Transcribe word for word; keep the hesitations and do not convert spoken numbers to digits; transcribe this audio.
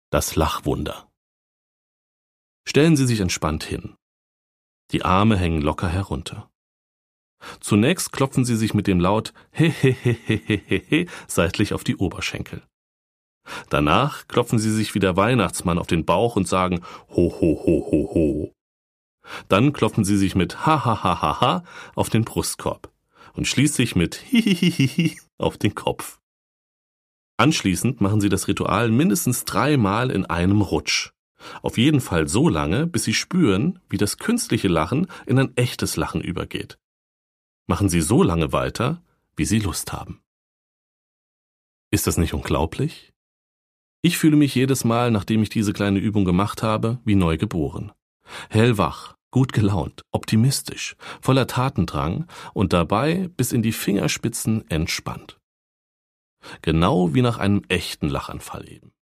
Das Lachwunder. Stellen Sie sich entspannt hin. Die Arme hängen locker herunter. Zunächst klopfen Sie sich mit dem Laut Hehehehehehe seitlich auf die Oberschenkel. Danach klopfen Sie sich wie der Weihnachtsmann auf den Bauch und sagen Ho ho ho ho ho. Dann klopfen Sie sich mit Ha ha ha ha ha auf den Brustkorb und schließlich mit Hihihihi auf den Kopf. Anschließend machen Sie das Ritual mindestens dreimal in einem Rutsch. Auf jeden Fall so lange, bis Sie spüren, wie das künstliche Lachen in ein echtes Lachen übergeht. Machen Sie so lange weiter, wie Sie Lust haben. Ist das nicht unglaublich? Ich fühle mich jedes Mal, nachdem ich diese kleine Übung gemacht habe, wie neu geboren. Hellwach, gut gelaunt, optimistisch, voller Tatendrang und dabei bis in die Fingerspitzen entspannt. Genau wie nach einem echten Lachanfall eben.